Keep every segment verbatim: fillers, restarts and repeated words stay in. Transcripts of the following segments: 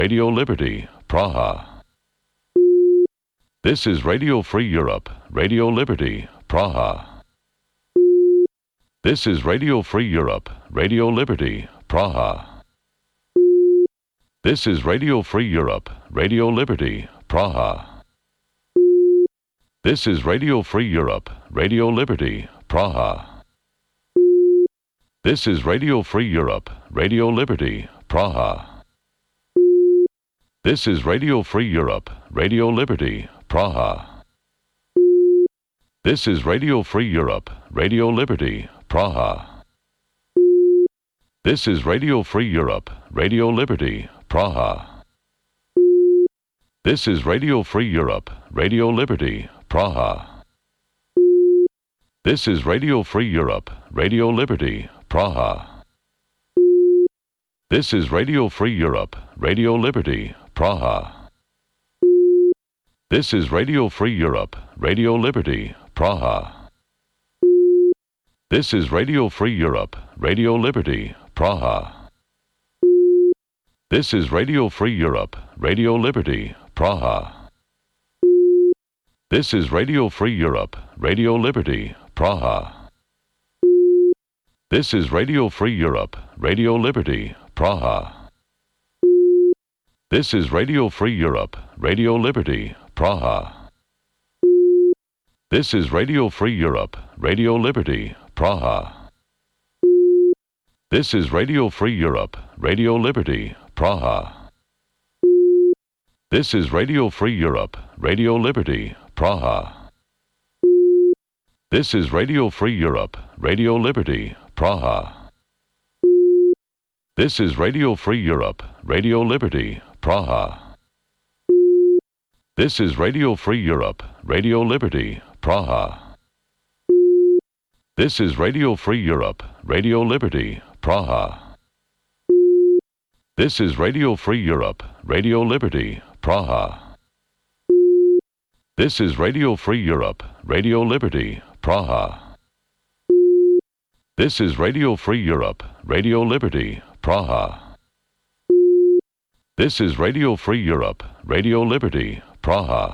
Radio Liberty, Praha. This is Radio Free Europe, Radio Liberty, Praha. This is Radio Free Europe, Radio Liberty, Praha. This is Radio Free Europe, Radio Liberty, Praha. This is Radio Free Europe, Radio Liberty, Praha. This is Radio Free Europe, Radio Liberty, Praha. This is Radio Free Europe, Radio Liberty, Praha. This is Radio Free Europe, Radio Liberty, Praha. This is Radio Free Europe, Radio Liberty, Praha. This is Radio Free Europe, Radio Liberty, Praha. This is Radio Free Europe, Radio Liberty, Praha. This is Radio Free Europe, Radio Liberty, Praha. This is Radio Free Europe, Radio Liberty, Praha. This is Radio Free Europe, Radio Liberty, Praha. This is Radio Free Europe, Radio Liberty, Praha. This is Radio Free Europe, Radio Liberty, Praha. This is Radio Free Europe, Radio Liberty, Praha. This is Radio Free Europe, Radio Liberty, Praha. This is Radio Free Europe, Radio Liberty, Praha. This is Radio Free Europe, Radio Liberty, Praha. This is Radio Free Europe, Radio Liberty, Praha. This is Radio Free Europe, Radio Liberty, Praha. This is Radio Free Europe, Radio Liberty, Praha. This is Radio Free Europe, Radio Liberty, Praha. This is Radio Free Europe, Radio Liberty, Praha. This is Radio Free Europe, Radio Liberty, Praha. This is Radio Free Europe, Radio Liberty, Praha. This is Radio Free Europe, Radio Liberty, Praha. This is Radio Free Europe, Radio Liberty, Praha.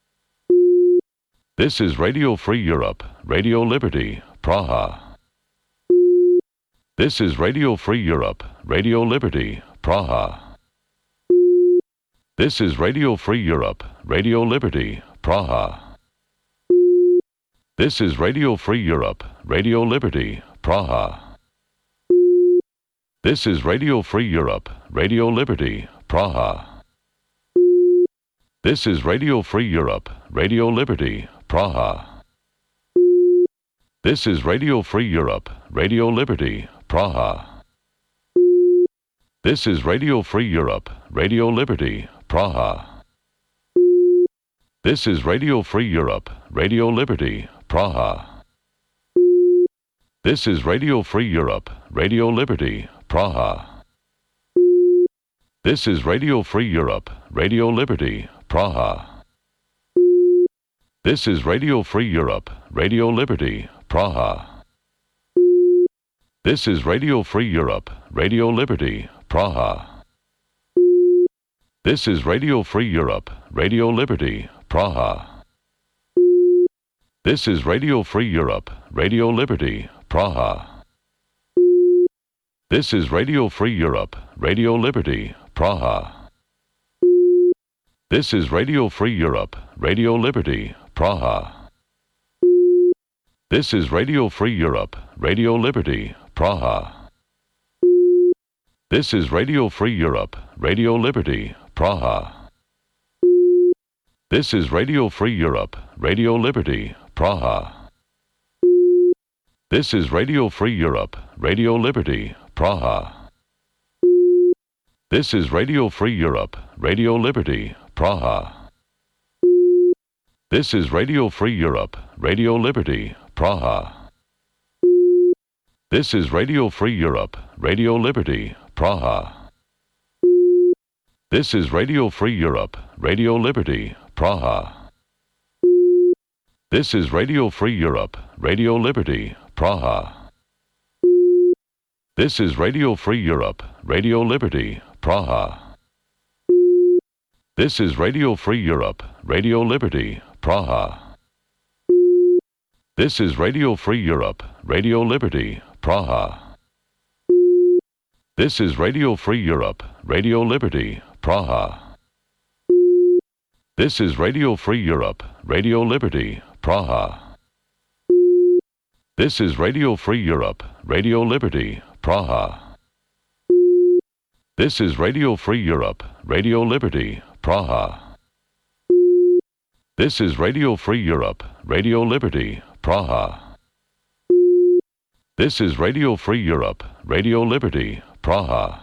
This is Radio Free Europe, Radio Liberty, Praha. This is Radio Free Europe, Radio Liberty, Praha. This is Radio Free Europe, Radio Liberty, Praha. This is Radio Free Europe, Radio Liberty, Praha. This is Radio Free Europe, Radio Liberty, Praha. This is Radio Free Europe, Radio Liberty, Praha. This is Radio Free Europe, Radio Liberty, Praha. This is Radio Free Europe, Radio Liberty, Praha. This is Radio Free Europe, Radio Liberty, Praha. This is Radio Free Europe, Radio Liberty, Praha. This is Radio Free Europe, Radio Liberty, Praha. This is Radio Free Europe, Radio Liberty, Praha. This is Radio Free Europe, Radio Liberty, Praha. This is Radio Free Europe, Radio Liberty, Praha. This is Radio Free Europe, Radio Liberty, Praha. This is Radio Free Europe, Radio Liberty, Praha. This is Radio Free Europe, Radio Liberty, Praha. This is Radio Free Europe, Radio Liberty, Praha. This is Radio Free Europe, Radio Liberty, Praha. This is Radio Free Europe, Radio Liberty, Praha. This is Radio Free Europe, Radio Liberty, Praha. This is Radio Free Europe, Radio Liberty, Praha. This is Radio Free Europe, Radio Liberty, Praha. This is Radio Free Europe, Radio Liberty, Praha. This is Radio Free Europe, Radio Liberty, Praha. This is Radio Free Europe, Radio Liberty, Praha. This is Radio Free Europe, Radio Liberty, Praha. This is Radio Free Europe, Radio Liberty, Praha. This is Radio Free Europe, Radio Liberty, Praha. This is Radio Free Europe, Radio Liberty, Praha. This is Radio Free Europe, Radio Liberty, Praha. This is Radio Free Europe, Radio Liberty, Praha. This is Radio Free Europe, Radio Liberty, Praha. This is Radio Free Europe, Radio Liberty, Praha. This is Radio Free Europe, Radio Liberty, Praha.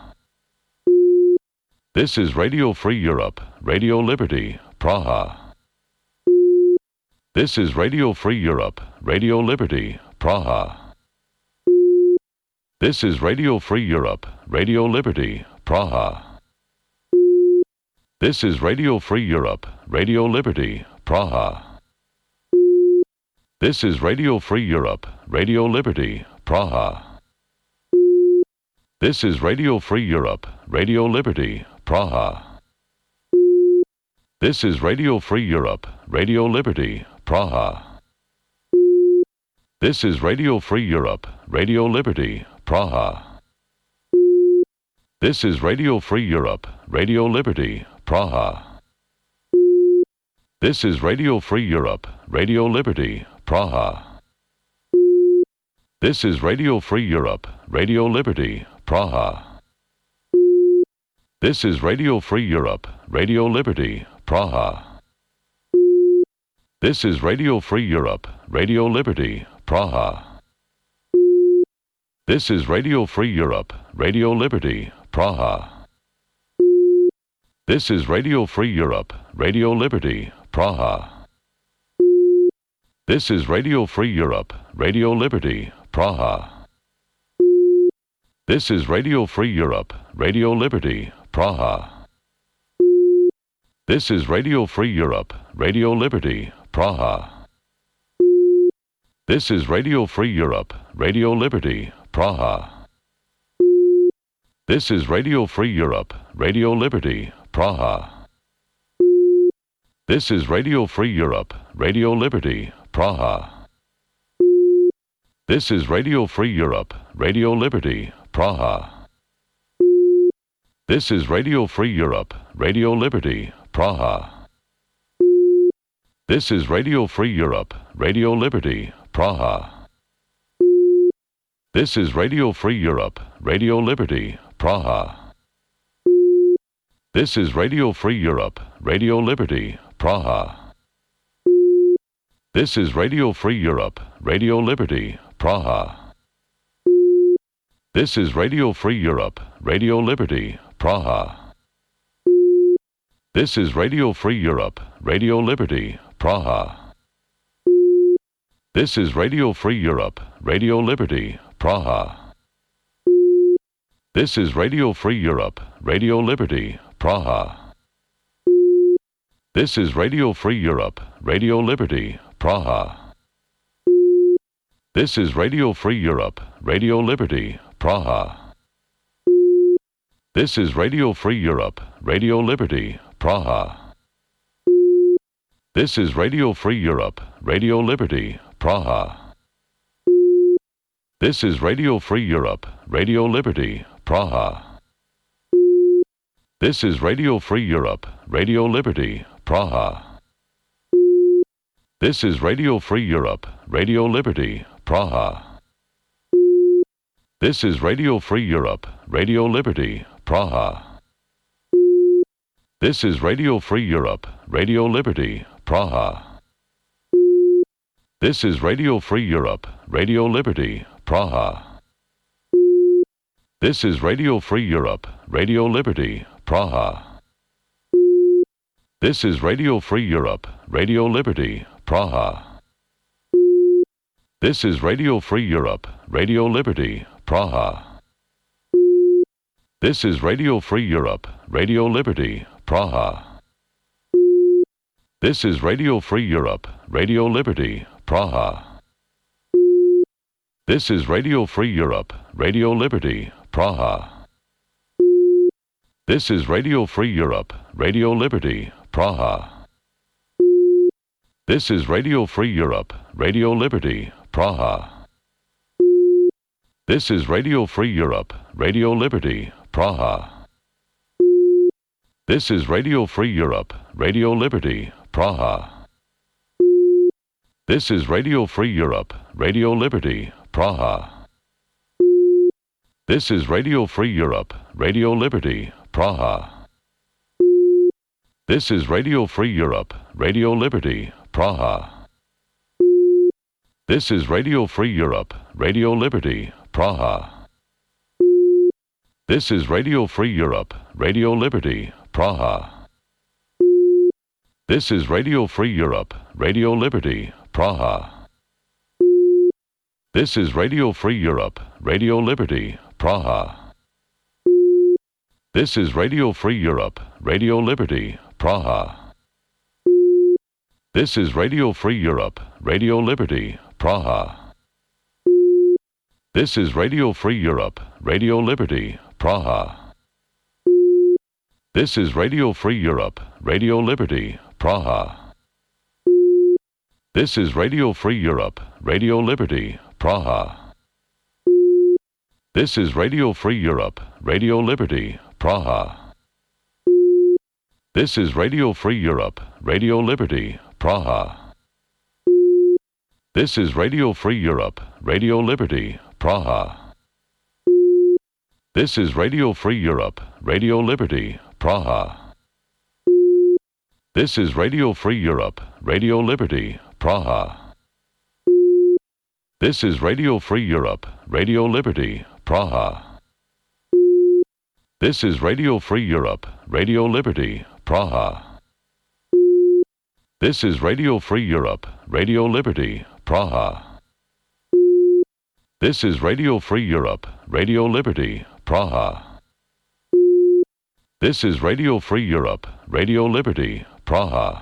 This is Radio Free Europe, Radio Liberty, Praha. This is Radio Free Europe, Radio Liberty, Praha. This is Radio Free Europe, Radio Liberty, Praha. This is Radio Free Europe, Radio Liberty, Praha. This is Radio Free Europe, Radio Liberty, Praha. This is Radio Free Europe, Radio Liberty, Praha. This is Radio Free Europe, Radio Liberty, Praha. This is Radio Free Europe, Radio Liberty, Praha. This is Radio Free Europe, Radio Liberty, Praha. This is Radio Free Europe, Radio Liberty, Praha. This is Radio Free Europe, Radio Liberty, Praha. This is Radio Free Europe, Radio Liberty, Praha. This is Radio Free Europe, Radio Liberty, Praha. This is Radio Free Europe, Radio Liberty, Praha. This is Radio Free Europe, Radio Liberty, Praha. This is Radio Free Europe, Radio Liberty, Praha. This is Radio Free Europe, Radio Liberty, Praha. This is Radio Free Europe, Radio Liberty, Praha. This is Radio Free Europe, Radio Liberty, Praha. This is Radio Free Europe, Radio Liberty, Praha. This is Radio Free Europe, Radio Liberty, Praha. This is Radio Free Europe, Radio Liberty, Praha. This is Radio Free Europe, Radio Liberty, Praha. This is Radio Free Europe, Radio Liberty, Praha. This is Radio Free Europe, Radio Liberty, Praha. This is Radio Free Europe, Radio Liberty, Praha. This is Radio Free Europe, Radio Liberty, Praha. This is Radio Free Europe, Radio Liberty, Praha. This is Radio Free Europe, Radio Liberty, Praha. This is Radio Free Europe, Radio Liberty, Praha. This is Radio Free Europe, Radio Liberty, Praha. This is Radio Free Europe, Radio Liberty, Praha. This is Radio Free Europe, Radio Liberty, Praha. This is Radio Free Europe, Radio Liberty, Praha. This is Radio Free Europe, Radio Liberty, Praha. This is Radio Free Europe, Radio Liberty, Praha. This is Radio Free Europe, Radio Liberty, Praha. This is Radio Free Europe, Radio Liberty, Praha. This is Radio Free Europe, Radio Liberty, Praha. This is Radio Free Europe, Radio Liberty, Praha. This is Radio Free Europe, Radio Liberty, Praha. This is Radio Free Europe, Radio Liberty, Praha. This is Radio Free Europe, Radio Liberty, Praha. This is Radio Free Europe, Radio Liberty, Praha. This is Radio Free Europe, Radio Liberty, Praha. This is Radio Free Europe, Radio Liberty, Praha. This is Radio Free Europe, Radio Liberty, Praha. This is Radio Free Europe, Radio Liberty, Praha. This is Radio Free Europe, Radio Liberty, Praha. This is Radio Free Europe, Radio Liberty, Praha. This is Radio Free Europe, Radio Liberty, Praha. This is Radio Free Europe, Radio Liberty, Praha. This is Radio Free Europe, Radio Liberty, Praha. This is Radio Free Europe, Radio Liberty, Praha. This is Radio Free Europe, Radio Liberty, Praha. This is Radio Free Europe, Radio Liberty, Praha. This is Radio Free Europe, Radio Liberty, Praha. This is Radio Free Europe, Radio Liberty, Praha. This is Radio Free Europe, Radio Liberty, Praha. This is Radio Free Europe, Radio Liberty, Praha. This is Radio Free Europe, Radio Liberty, Praha. This is Radio Free Europe, Radio Liberty, Praha. This is Radio Free Europe, Radio Liberty, Praha. This is Radio Free Europe, Radio Liberty, Praha. This is Radio Free Europe, Radio Liberty, Praha. This is Radio Free Europe, Radio Liberty, Praha. This is Radio Free Europe, Radio Liberty, Praha. This is Radio Free Europe, Radio Liberty, Praha. This is Radio Free Europe, Radio Liberty, Praha. This is Radio Free Europe, Radio Liberty, Praha. This is Radio Free Europe, Radio Liberty, Praha. This is Radio Free Europe, Radio Liberty, Praha. This is Radio Free Europe, Radio Liberty, Praha.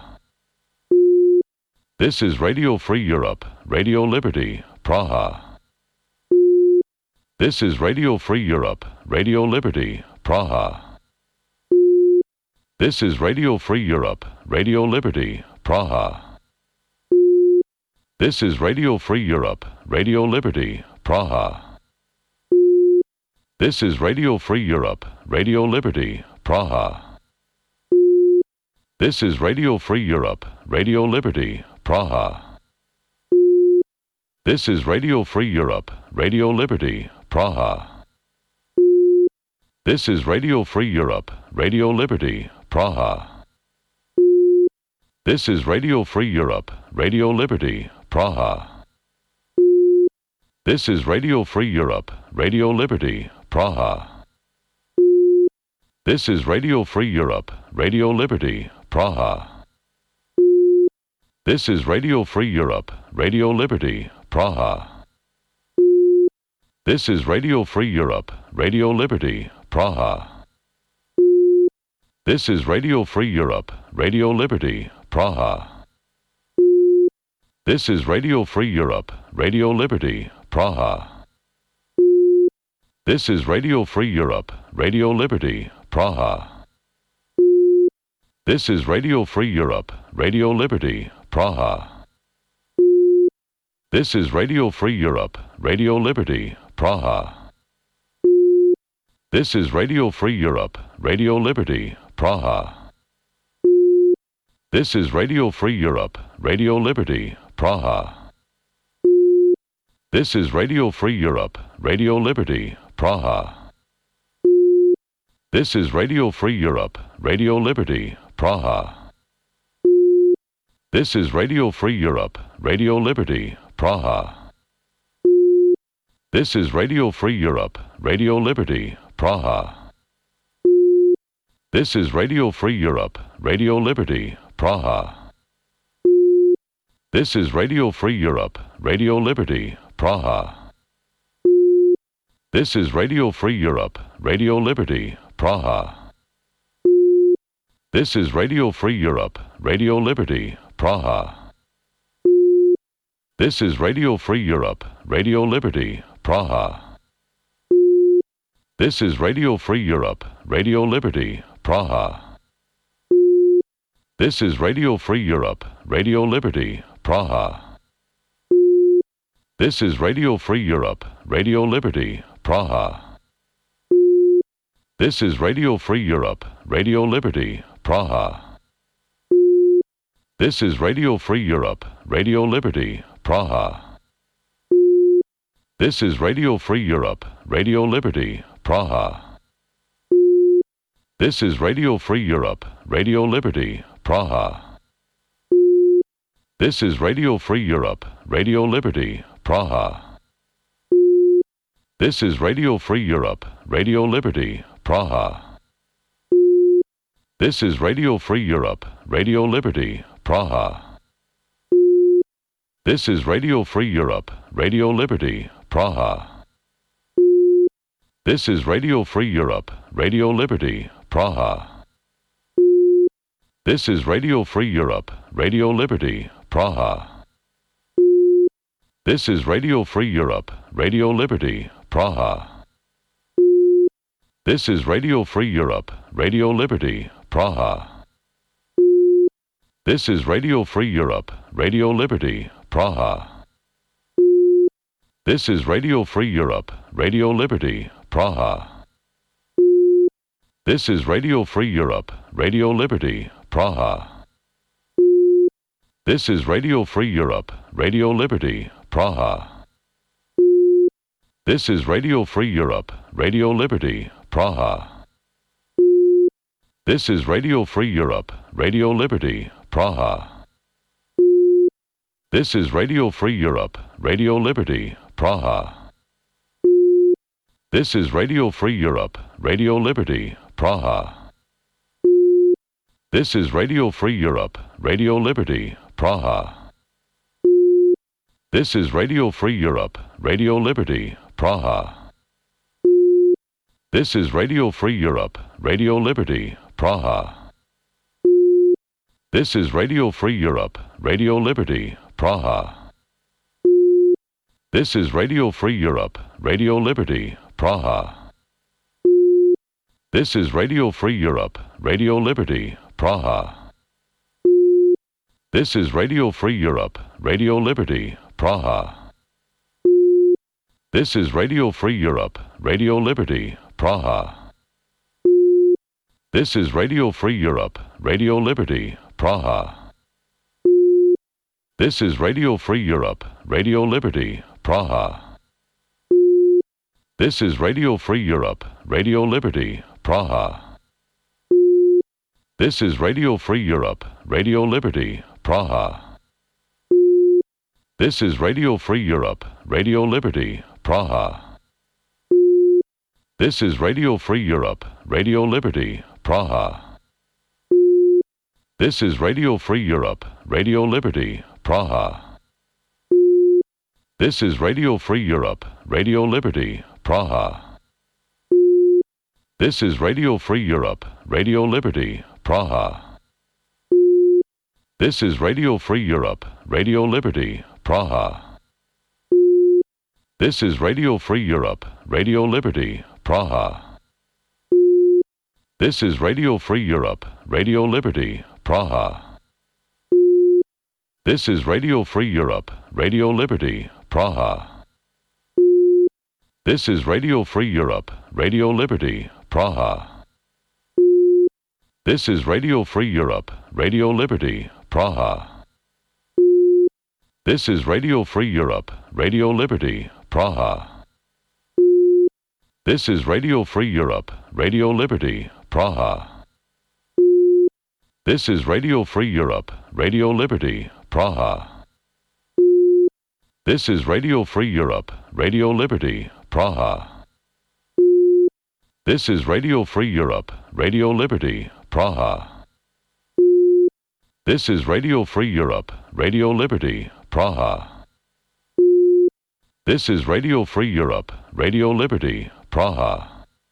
This is Radio Free Europe, Radio Liberty, Praha. This is Radio Free Europe, Radio Liberty, Praha. This is Radio Free Europe, Radio Liberty, Praha. This is Radio Free Europe, Radio Liberty, Praha. This is Radio Free Europe, Radio Liberty, Praha. This is Radio Free Europe, Radio Liberty, Praha. This is Radio Free Europe, Radio Liberty, Praha. This is Radio Free Europe, Radio Liberty, Praha. This is Radio Free Europe, Radio Liberty, Praha. This is Radio Free Europe, Radio Liberty, Praha. This is Radio Free Europe, Radio Liberty, Praha. This is Radio Free Europe, Radio Liberty, Praha. This is Radio Free Europe, Radio Liberty, Praha. This is Radio Free Europe, Radio Liberty, Praha. This is Radio Free Europe, Radio Liberty, Praha. This is Radio Free Europe, Radio Liberty, Praha. This is Radio Free Europe, Radio Liberty, Praha. This is Radio Free Europe, Radio Liberty, Praha. This is Radio Free Europe, Radio Liberty, Praha. This is Radio Free Europe, Radio Liberty, Praha. This is Radio Free Europe, Radio Liberty, Praha. This is Radio Free Europe, Radio Liberty, Praha. This is Radio Free Europe, Radio Liberty, Praha. This is Radio Free Europe, Radio Liberty, Praha. This is Radio Free Europe, Radio Liberty, Praha. This is Radio Free Europe, Radio Liberty, Praha. This is Radio Free Europe, Radio Liberty, Praha. This is Radio Free Europe, Radio Liberty, Praha. This is Radio Free Europe, Radio Liberty, Praha. This is Radio Free Europe, Radio Liberty, Praha. This is Radio Free Europe, Radio Liberty, Praha. This is Radio Free Europe, Radio Liberty, Praha. This is Radio Free Europe, Radio Liberty, Praha. This is Radio Free Europe, Radio Liberty, Praha. This is Radio Free Europe, Radio Liberty, Praha. This is Radio Free Europe, Radio Liberty, Praha. This is Radio Free Europe, Radio Liberty, Praha. This is Radio Free Europe, Radio Liberty, Praha. This is Radio Free Europe, Radio Liberty, Praha. This is Radio Free Europe, Radio Liberty, Praha. This is Radio Free Europe, Radio Liberty, Praha. This is Radio Free Europe, Radio Liberty, Praha. This is Radio Free Europe, Radio Liberty, Praha. This is Radio Free Europe, Radio Liberty, Praha. This is Radio Free Europe, Radio Liberty, Praha. This is Radio Free Europe, Radio Liberty, Praha. This is Radio Free Europe, Radio Liberty, Praha. This is Radio Free Europe, Radio Liberty, Praha. This is Radio Free Europe, Radio Liberty, Praha. This is Radio Free Europe, Radio Liberty, Praha. This is Radio Free Europe, Radio Liberty, Praha. This is Radio Free Europe, Radio Liberty, Praha. This is Radio Free Europe, Radio Liberty, Praha. This is Radio Free Europe, Radio Liberty, Praha. This is Radio Free Europe, Radio Liberty, Praha. This is Radio Free Europe, Radio Liberty, Praha. This is Radio Free Europe, Radio Liberty, Praha. This is Radio Free Europe, Radio Liberty, Praha. This is Radio Free Europe, Radio Liberty, Praha. This is Radio Free Europe, Radio Liberty, Praha. This is Radio Free Europe, Radio Liberty, Praha. This is Radio Free Europe, Radio Liberty, Praha. This is Radio Free Europe, Radio Liberty, Praha. This is Radio Free Europe, Radio Liberty, Praha. This is Radio Free Europe, Radio Liberty, Praha. This is Radio Free Europe, Radio Liberty, Praha. This is Radio Free Europe, Radio Liberty, Praha. This is Radio Free Europe, Radio Liberty, Praha. This is Radio Free Europe, Radio Liberty, Praha. This is Radio Free Europe, Radio Liberty, Praha. This is Radio Free Europe, Radio Liberty, Praha. This is Radio Free Europe, Radio Liberty, Praha. This is Radio Free Europe, Radio Liberty, Praha. This is Radio Free Europe, Radio Liberty, Praha. This is Radio Free Europe, Radio Liberty, Praha. This is Radio Free Europe, Radio Liberty, Praha. This is Radio Free Europe, Radio Liberty, Praha. This is Radio Free Europe, Radio Liberty, Praha. This is Radio Free Europe, Radio Liberty, Praha. This is Radio Free Europe, Radio Liberty, Praha. This is Radio Free Europe, Radio Liberty, Praha. This is Radio Free Europe, Radio Liberty, Praha.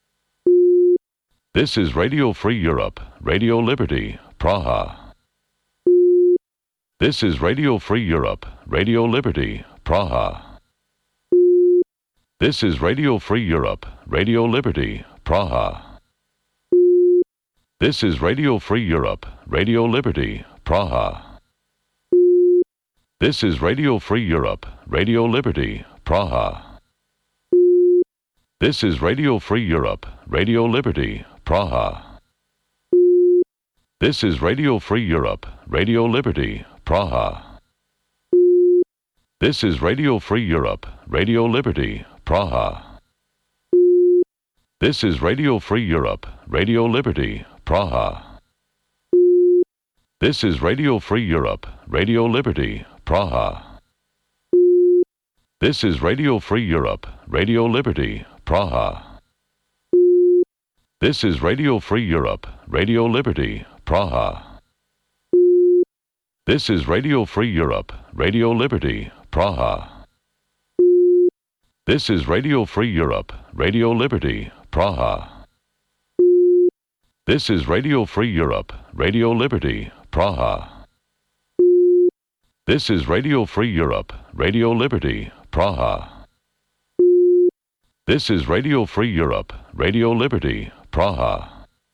This is Radio Free Europe, Radio Liberty, Praha. This is Radio Free Europe, Radio Liberty, Praha. This is Radio Free Europe, Radio Liberty, Praha. This is Radio Free Europe, Radio Liberty, Praha. This is Radio Free Europe, Radio Liberty, Praha. This is Radio Free Europe, Radio Liberty, Praha. This is Radio Free Europe, Radio Liberty, Praha. This is Radio Free Europe, Radio Liberty, Praha. This is Radio Free Europe, Radio Liberty, Praha. This is Radio Free Europe, Radio Liberty, Praha. This is Radio Free Europe, Radio Liberty, Praha. This is Radio Free Europe, Radio Liberty, Praha. This is Radio Free Europe, Radio Liberty, Praha. This is Radio Free Europe, Radio Liberty, Praha. This is Radio Free Europe, Radio Liberty, Praha. This is Radio Free Europe, Radio Liberty, Praha. This is Radio Free Europe, Radio Liberty, Praha.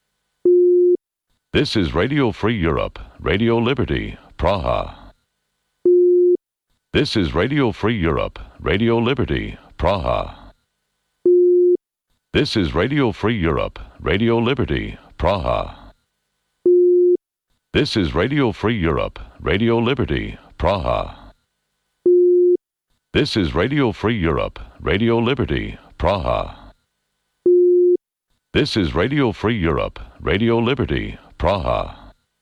This is Radio Free Europe, Radio Liberty, Praha. This is Radio Free Europe, Radio Liberty, Praha. This is Radio Free Europe, Radio Liberty, Praha. This is Radio Free Europe, Radio Liberty, Praha. This is Radio Free Europe, Radio Liberty, Praha. This is Radio Free Europe, Radio Liberty, Praha.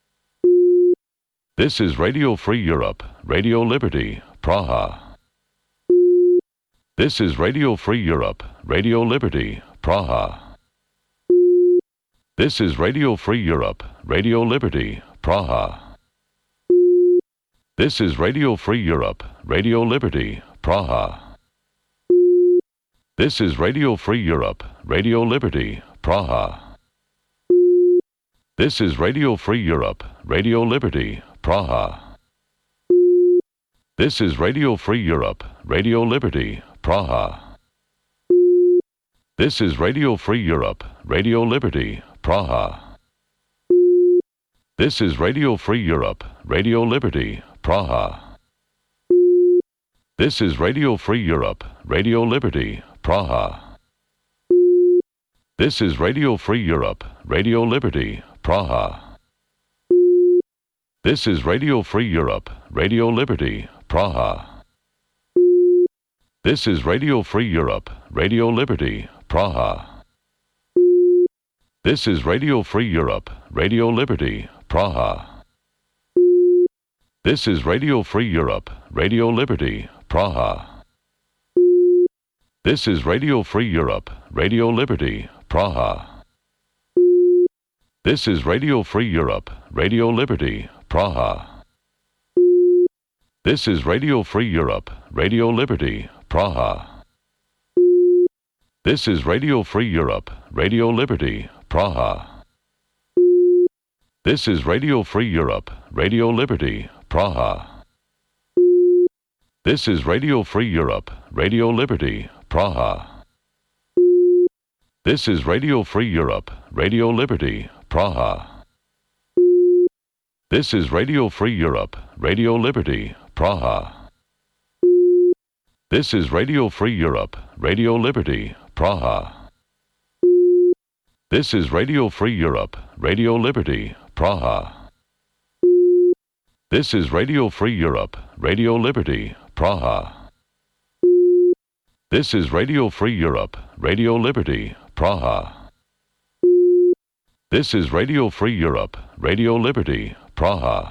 This is Radio Free Europe, Radio Liberty, Praha. This is Radio Free Europe, Radio Liberty, Praha. This is Radio Free Europe, Radio Liberty, Praha. This is Radio Free Europe, Radio Liberty, Praha. This is Radio Free Europe, Radio Liberty, Praha. This is Radio Free Europe, Radio Liberty, Praha. This is Radio Free Europe, Radio Liberty, Praha. This is Radio Free Europe, Radio Liberty, Praha. This is Radio Free Europe, Radio Liberty, Praha. This is Radio Free Europe, Radio Liberty, Praha. This is Radio Free Europe, Radio Liberty, Praha. This is Radio Free Europe, Radio Liberty, Praha. This is Radio Free Europe, Radio Liberty, Praha. This is Radio Free Europe, Radio Liberty, Praha. This is Radio Free Europe, Radio Liberty, Praha. This is Radio Free Europe, Radio Liberty, Praha. This is Radio Free Europe, Radio Liberty, Praha. This is Radio Free Europe, Radio Liberty, Praha. This is Radio Free Europe, Radio Liberty, Praha. This is Radio Free Europe, Radio Liberty, Praha. This is Radio Free Europe, Radio Liberty, Praha. This is Radio Free Europe, Radio Liberty, Praha. This is Radio Free Europe, Radio Liberty, Praha. This is Radio Free Europe, Radio Liberty, Praha. This is Radio Free Europe, Radio Liberty, Praha. This is Radio Free Europe, Radio Liberty, Praha. This is Radio Free Europe, Radio Liberty, Praha. This is Radio Free Europe, Radio Liberty, Praha.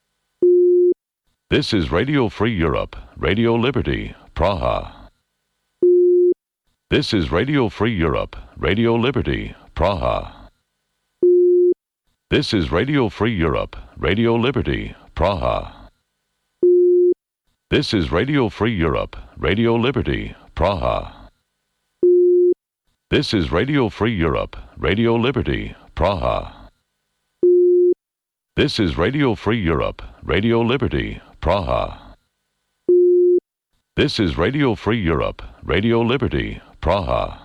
This is Radio Free Europe, Radio Liberty, Praha. This is Radio Free Europe, Radio Liberty, Praha. This is Radio Free Europe, Radio Liberty, Praha. This is Radio Free Europe, Radio Liberty, Praha. This is Radio Free Europe, Radio Liberty, Praha. This is Radio Free Europe, Radio Liberty, Praha. This is Radio Free Europe, Radio Liberty, Praha.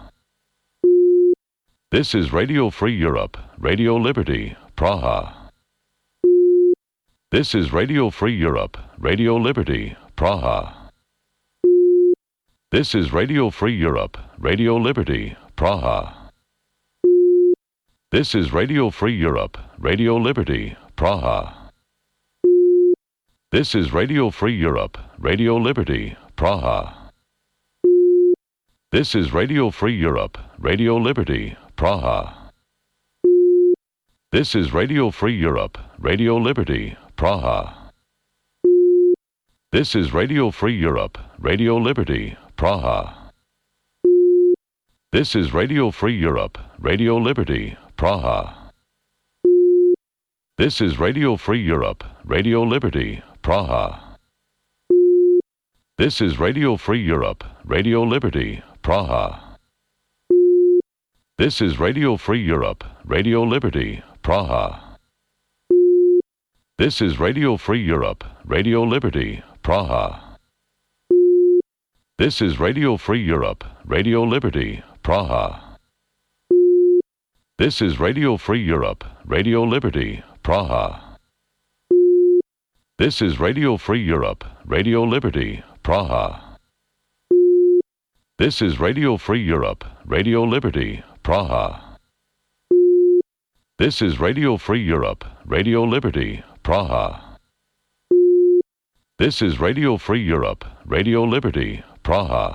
This is Radio Free Europe, Radio Liberty, Praha. This is Radio Free Europe, Radio Liberty, Praha. This is Radio Free Europe, Radio Liberty, Praha. This is Radio Free Europe, Radio Liberty, Praha. This is Radio Free Europe, Radio Liberty, Praha. This is Radio Free Europe, Radio Liberty, Praha. This is Radio Free Europe, Radio Liberty, Praha. This is Radio Free Europe, Radio Liberty, Praha. This is Radio Free Europe, Radio Liberty, Praha. This is Radio Free Europe, Radio Liberty, Praha. This is Radio Free Europe, Radio Liberty, Praha. This is Radio Free Europe, Radio Liberty, Praha. This is Radio Free Europe, Radio Liberty, Praha. This is Radio Free Europe, Radio Liberty, Praha. This is Radio Free Europe, Radio Liberty, Praha. This is Radio Free Europe, Radio Liberty, Praha. This is Radio Free Europe, Radio Liberty, Praha. This is Radio Free Europe, Radio Liberty, Praha. This is Radio Free Europe, Radio Liberty, Praha.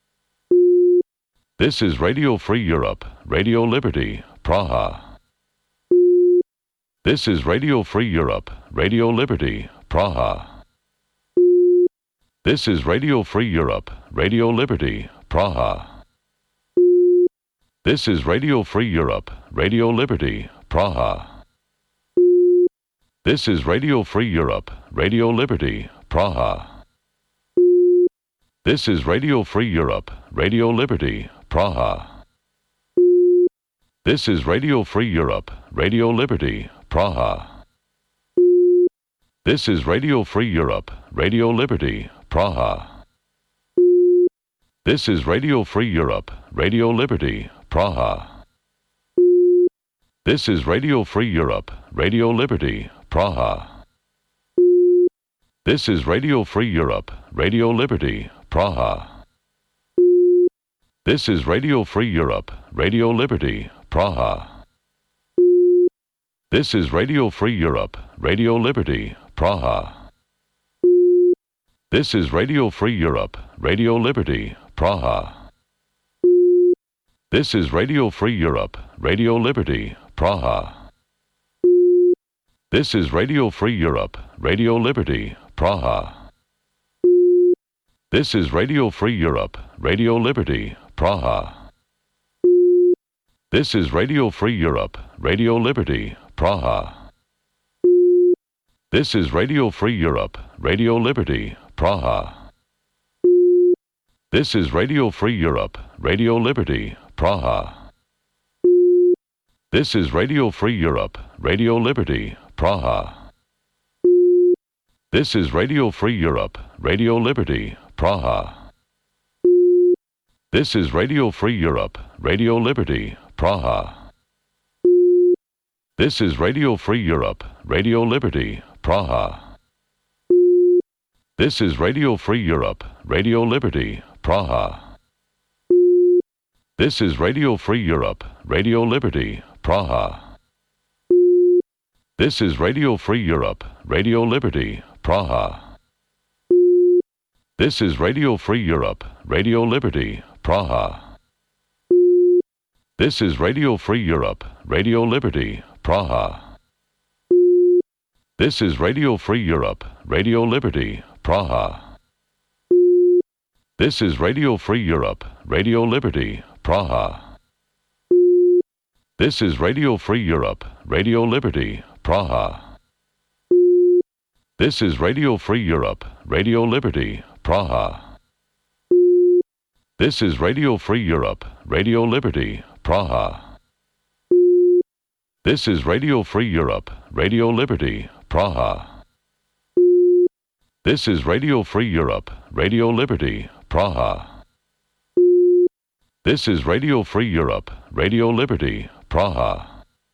This is Radio Free Europe, Radio Liberty, Praha. This is Radio Free Europe, Radio Liberty, Praha. This is Radio Free Europe, Radio Liberty, Praha. This is Radio Free Europe, Radio Liberty, Praha. This is Radio Free Europe, Radio Liberty, Praha. This is Radio Free Europe, Radio Liberty, Praha. This is Radio Free Europe, Radio Liberty, Praha. This is Radio Free Europe, Radio Liberty, Praha. This is Radio Free Europe, Radio Liberty, Praha. This is Radio Free Europe, Radio Liberty, Praha. This is Radio Free Europe, Radio Liberty, Praha. This is Radio Free Europe, Radio Liberty, Praha. This is Radio Free Europe, Radio Liberty, Praha. This is Radio Free Europe, Radio Liberty, Praha. This is Radio Free Europe, Radio Liberty, Praha. This is Radio Free Europe, Radio Liberty, Praha. This is Radio Free Europe, Radio Liberty, Praha. This is Radio Free Europe, Radio Liberty, Praha. This is Radio Free Europe, Radio Liberty, Praha. This is Radio Free Europe, Radio Liberty, Praha. This is Radio Free Europe, Radio Liberty, Praha. This is Radio Free Europe, Radio Liberty, Praha. This is Radio Free Europe, Radio Liberty, Praha. This is Radio Free Europe, Radio Liberty, Praha. This is Radio Free Europe, Radio Liberty, Praha. This is Radio Free Europe, Radio Liberty, Praha. This is Radio Free Europe, Radio Liberty, Praha. This is Radio Free Europe, Radio Liberty, Praha. This is Radio Free Europe, Radio Liberty, Praha. This is Radio Free Europe, Radio Liberty, Praha. This is Radio Free Europe, Radio Liberty, Praha. This is Radio Free Europe, Radio Liberty, Praha. This is Radio Free Europe, Radio Liberty, Praha. This is Radio Free Europe, Radio Liberty, Praha. This is Radio Free Europe, Radio Liberty, Praha. This is Radio Free Europe, Radio Liberty, Praha. This is Radio Free Europe, Radio Liberty, Praha.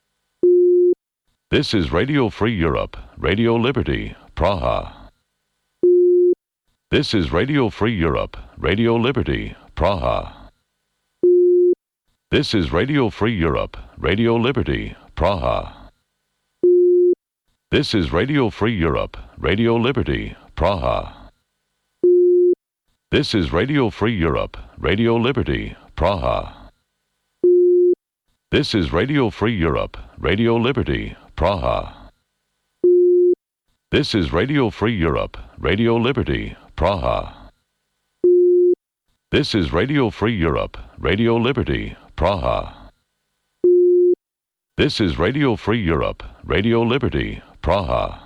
This is Radio Free Europe, Radio Liberty, Praha. This is Radio Free Europe, Radio Liberty, Praha. This is Radio Free Europe, Radio Liberty, Praha. This is Radio Free Europe, Radio Liberty, Praha. This is Radio Free Europe, Radio Liberty, Praha. This is Radio Free Europe, Radio Liberty, Praha. This is Radio Free Europe, Radio Liberty, Praha. This is Radio Free Europe, Radio Liberty, Praha. This is Radio Free Europe, Radio Liberty, Praha.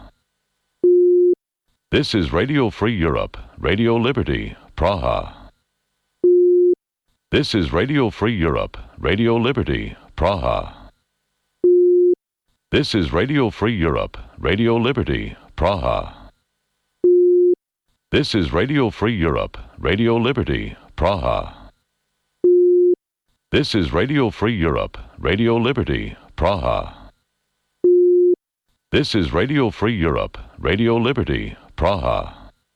This is Radio Free Europe, Radio Liberty, Praha. This is Radio Free Europe, Radio Liberty, Praha. This is Radio Free Europe, Radio Liberty, Praha. This is Radio Free Europe, Radio Liberty, Praha. This is Radio Free Europe, Radio Liberty, Praha. This is Radio Free Europe, Radio Liberty, Praha.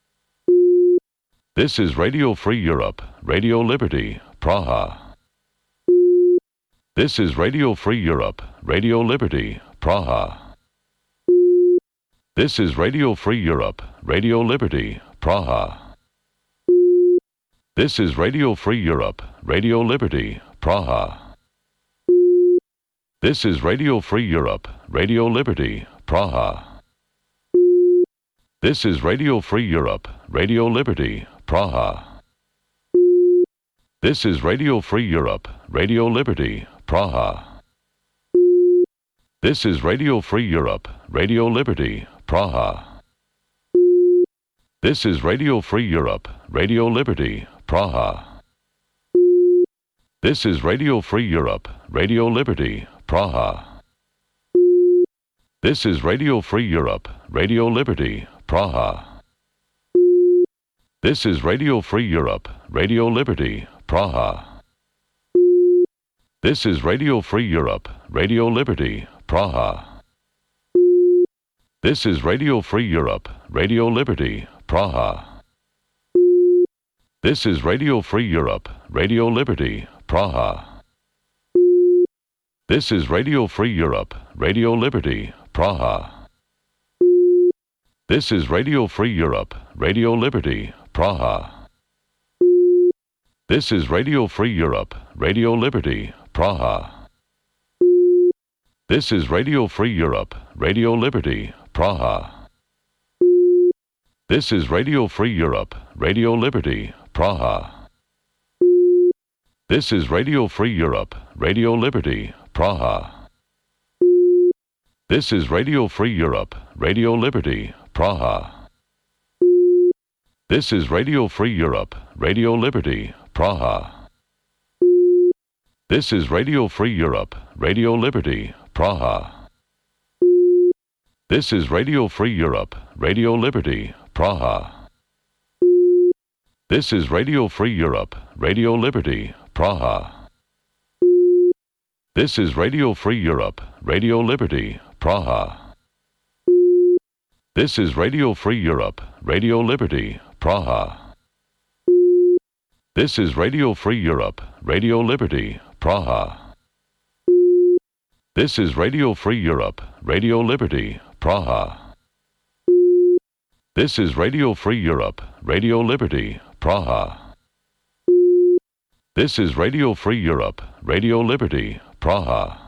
This is Radio Free Europe, Radio Liberty, Praha. This is Radio Free Europe, Radio Liberty, Praha. This is Radio Free Europe, Radio Liberty, Praha. This is Radio Free Europe, Radio Liberty, Praha. This is Radio Free Europe, Radio Liberty, Praha. This is Radio Free Europe, Radio Liberty, Praha. This is Radio Free Europe, Radio Liberty, Praha. This is Radio Free Europe, Radio Liberty, Praha. This is Radio Free Europe, Radio Liberty, Praha. This is Radio Free Europe, Radio Liberty, Praha. This is Radio Free Europe, Radio Liberty, Praha. This is Radio Free Europe, Radio Liberty, Praha. This is Radio Free Europe, Radio Liberty, Praha. This is Radio Free Europe, Radio Liberty, Praha. This is Radio Free Europe, Radio Liberty, Praha. This is Radio Free Europe, Radio Liberty, Praha. This is Radio Free Europe, Radio Liberty, Praha. This is Radio Free Europe, Radio Liberty, Praha. This is Radio Free Europe, Radio Liberty, Praha. This is Radio Free Europe, Radio Liberty, Praha. This is Radio Free Europe, Radio Liberty, Praha. This is Radio Free Europe, Radio Liberty, Praha. This is Radio Free Europe, Radio Liberty, Praha. This is Radio Free Europe, Radio Liberty, Praha. This is Radio Free Europe, Radio Liberty, Praha. This is Radio Free Europe, Radio Liberty, Praha. This is Radio Free Europe, Radio Liberty, Praha. This is Radio Free Europe, Radio Liberty, Praha. This is Radio Free Europe, Radio Liberty, Praha. This is Radio Free Europe, Radio Liberty, Praha. This is Radio Free Europe, Radio Liberty, Praha. This is Radio Free Europe, Radio Liberty, Praha.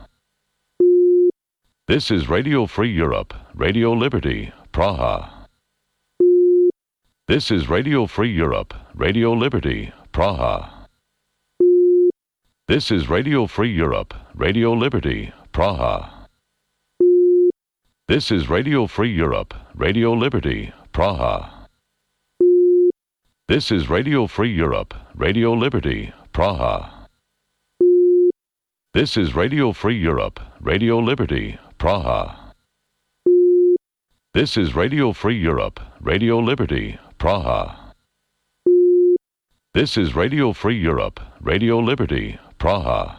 This is Radio Free Europe, Radio Liberty, Praha. This is Radio Free Europe, Radio Liberty, Praha. This is Radio Free Europe, Radio Liberty, Praha. This is Radio Free Europe, Radio Liberty, Praha. This is Radio Free Europe, Radio Liberty, Praha. This is Radio Free Europe, Radio Liberty, Praha. This is Radio Free Europe, Radio Liberty, Praha. This is Radio Free Europe, Radio Liberty, Praha.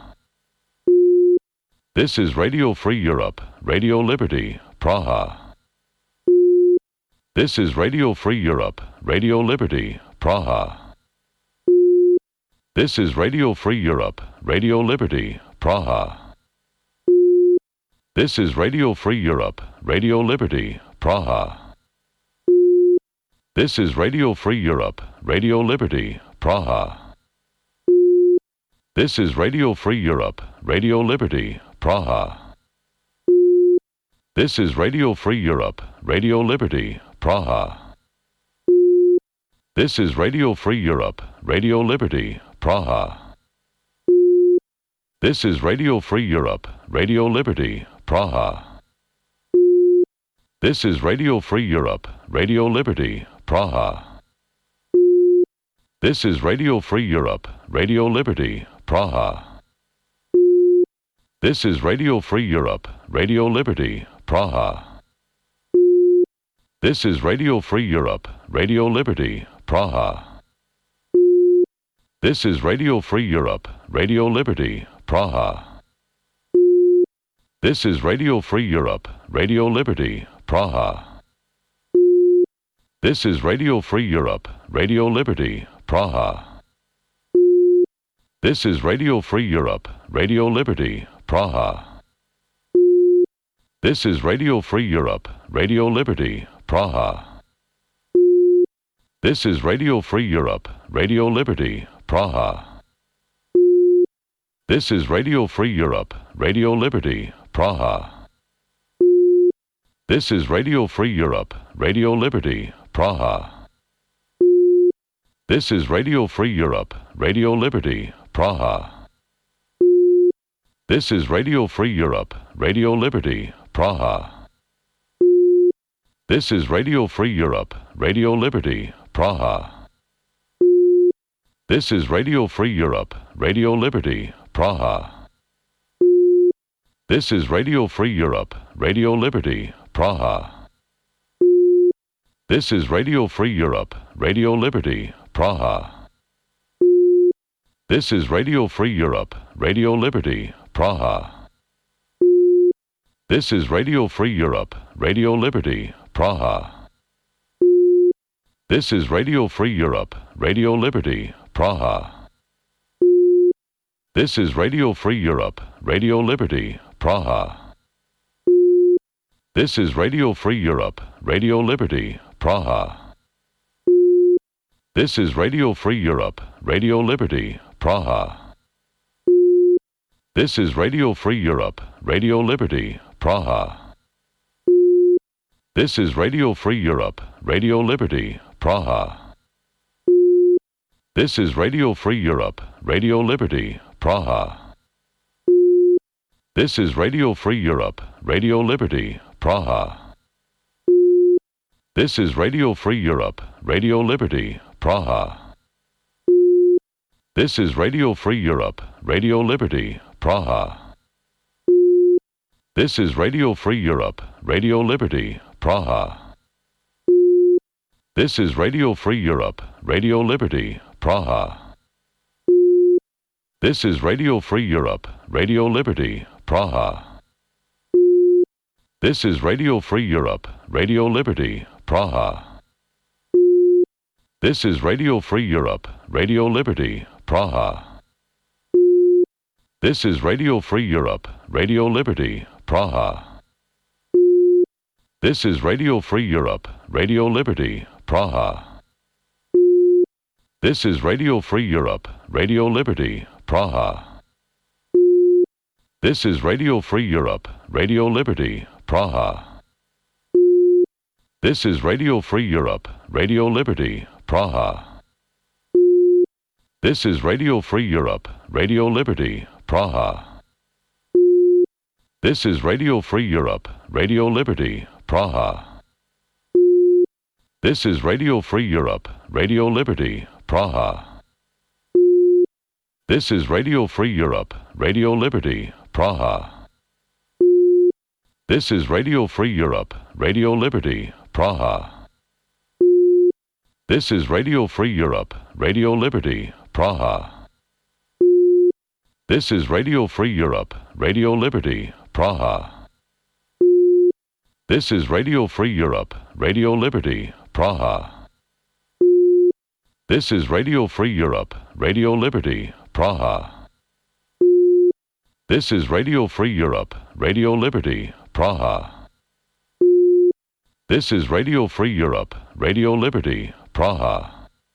This is Radio Free Europe, Radio Liberty, Praha. This is Radio Free Europe, Radio Liberty, Praha. This is Radio Free Europe, Radio Liberty, Praha. This is Radio Free Europe, Radio Liberty, Praha. This is Radio Free Europe, Radio Liberty, Praha. This is Radio Free Europe, Radio Liberty, Praha. This is Radio Free Europe, Radio Liberty, Praha. This is Radio Free Europe, Radio Liberty, Praha. This is Radio Free Europe, Radio Liberty, Praha. This is Radio Free Europe, Radio Liberty, Praha. This is Radio Free Europe, Radio Liberty, Praha. This is Radio Free Europe, Radio Liberty, Praha. This is Radio Free Europe, Radio Liberty, Praha. This is Radio Free Europe, Radio Liberty, Praha. This is Radio Free Europe, Radio Liberty, Praha. This is Radio Free Europe, Radio Liberty, Praha. This is Radio Free Europe, Radio Liberty, Praha. This is Radio Free Europe, Radio Liberty, Praha. This is Radio Free Europe, Radio Liberty, Praha. This is Radio Free Europe, Radio Liberty, Praha. This is Radio Free Europe, Radio Liberty, Praha. This is Radio Free Europe, Radio Liberty, Praha. This is Radio Free Europe, Radio Liberty, Praha. This is Radio Free Europe, Radio Liberty, Praha. This is Radio Free Europe, Radio Liberty, Praha. This is Radio Free Europe, Radio Liberty, Praha. This is Radio Free Europe, Radio Liberty, Praha. This is Radio Free Europe, Radio Liberty, Praha. This is Radio Free Europe, Radio Liberty, Praha. This is Radio Free Europe, Radio Liberty, Praha. This is Radio Free Europe, Radio Liberty, Praha. This is Radio Free Europe, Radio Liberty, Praha. This is Radio Free Europe, Radio Liberty, Praha. This is Radio Free Europe, Radio Liberty, Praha. This is Radio Free Europe, Radio Liberty, Praha. This is Radio Free Europe, Radio Liberty, Praha. This is Radio Free Europe, Radio Liberty, Praha. This is Radio Free Europe, Radio Liberty, Praha. This is Radio Free Europe, Radio Liberty, Praha. This is Radio Free Europe, Radio Liberty, Praha. This is Radio Free Europe, Radio Liberty, Praha. This is Radio Free Europe, Radio Liberty, Praha. This is Radio Free Europe, Radio Liberty, Praha. This is Radio Free Europe, Radio Liberty, Praha. This is Radio Free Europe, Radio Liberty, Praha. This is Radio Free Europe, Radio Liberty, Praha. This is Radio Free Europe, Radio Liberty, Praha. This is Radio Free Europe, Radio Liberty, Praha. This is Radio Free Europe, Radio Liberty, Praha. This is Radio Free Europe, Radio Liberty, Praha. This is Radio Free Europe, Radio Liberty, Praha. This is Radio Free Europe, Radio Liberty, Praha. This is Radio Free Europe, Radio Liberty, Praha. This is Radio Free Europe, Radio Liberty, Praha. This is Radio Free Europe, Radio Liberty, Praha. This is Radio Free Europe, Radio Liberty, Praha. This is Radio Free Europe, Radio Liberty, Praha. This is Radio Free Europe, Radio Liberty, Praha. This is Radio Free Europe, Radio Liberty, Praha. This is Radio Free Europe, Radio Liberty, Praha.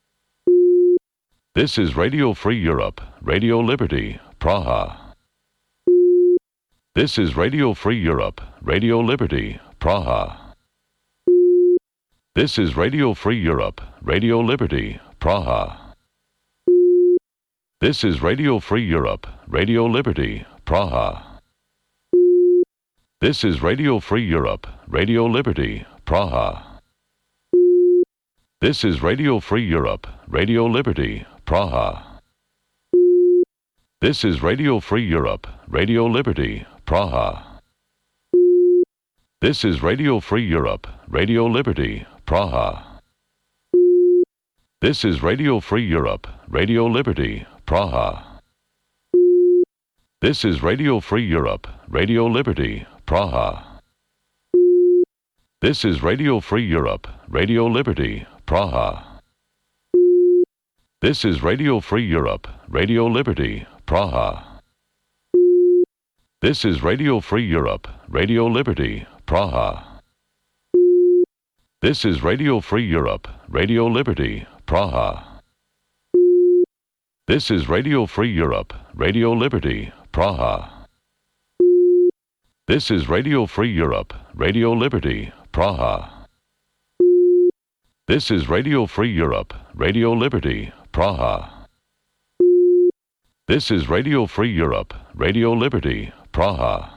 This is Radio Free Europe, Radio Liberty, Praha. This is Radio Free Europe, Radio Liberty, Praha. This is Radio Free Europe, Radio Liberty, Praha. This is Radio Free Europe, Radio Liberty, Praha. This is Radio Free Europe, Radio Liberty, Praha. This is Radio Free Europe, Radio Liberty, Praha. This is Radio Free Europe, Radio Liberty, Praha. This is Radio Free Europe, Radio Liberty, Praha. This is Radio Free Europe, Radio Liberty, Praha. This is Radio Free Europe, Radio Liberty, Praha. This is Radio Free Europe, Radio Liberty, Praha. This is Radio Free Europe, Radio Liberty, Praha. This is Radio Free Europe, Radio Liberty, Praha. This is Radio Free Europe, Radio Liberty, Praha. This is Radio Free Europe, Radio Liberty, Praha. This is Radio Free Europe, Radio Liberty, Praha. This is Radio Free Europe, Radio Liberty, Praha. This is Radio Free Europe, Radio Liberty, Praha.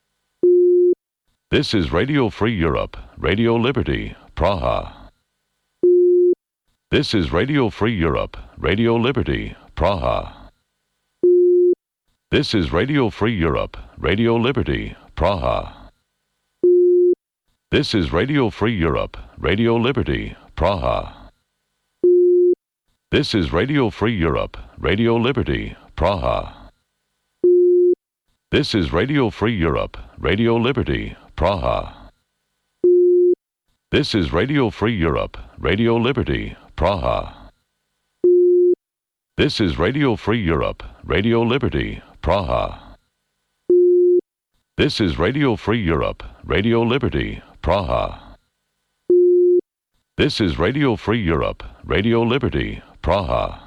This is Radio Free Europe, Radio Liberty, Praha. This is Radio Free Europe, Radio Liberty, Praha. This is Radio Free Europe, Radio Liberty, Praha. This is Radio Free Europe, Radio Liberty, Praha. This is Radio Free Europe, Radio Liberty, Praha. This is Radio Free Europe, Radio Liberty, Praha. This is Radio Free Europe, Radio Liberty, Praha. This is Radio Free Europe, Radio Liberty, Praha. This is Radio Free Europe, Radio Liberty, Praha. This is Radio Free Europe, Radio Liberty, Praha.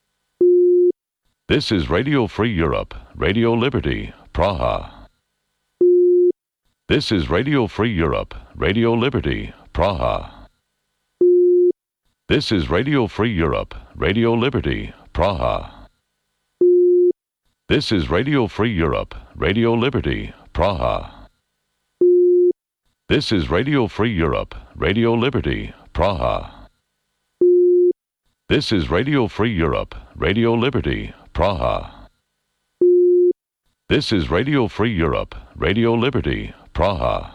This is Radio Free Europe, Radio Liberty, Praha. This is Radio Free Europe, Radio Liberty, Praha. This is Radio Free Europe, Radio Liberty, Praha. This is Radio Free Europe, Radio Liberty, Praha. This is Radio Free Europe, Radio Liberty, Praha. This is Radio Free Europe, Radio Liberty, Praha. This is Radio Free Europe, Radio Liberty, Praha.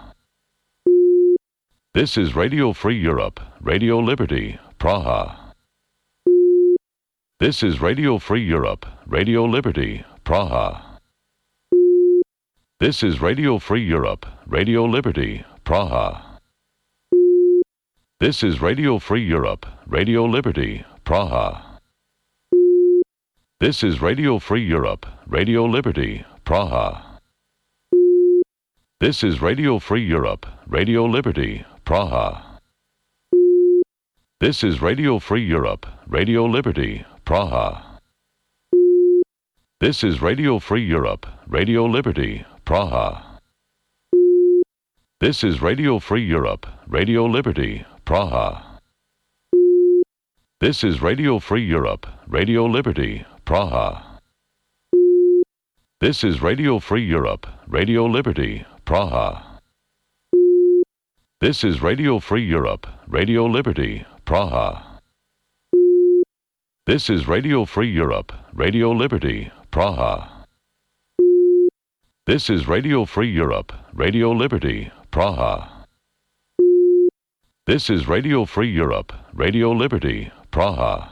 This is Radio Free Europe, Radio Liberty, Praha. This is Radio Free Europe, Radio Liberty, Praha. This is Radio Free Europe, Radio Liberty, Praha. This is Radio Free Europe, Radio Liberty, Praha. This is Radio Free Europe, Radio Liberty, Praha. This is Radio Free Europe, Radio Liberty, Praha. This is Radio Free Europe, Radio Liberty, Praha. This is Radio Free Europe, Radio Liberty, Praha. This is Radio Free Europe, Radio Liberty, Praha. This is Radio Free Europe, Radio Liberty, Praha. This is Radio Free Europe, Radio Liberty, Praha. This is Radio Free Europe, Radio Liberty, Praha. This is Radio Free Europe, Radio Liberty, Praha. This is Radio Free Europe, Radio Liberty, Praha. This is Radio Free Europe, Radio Liberty, Praha.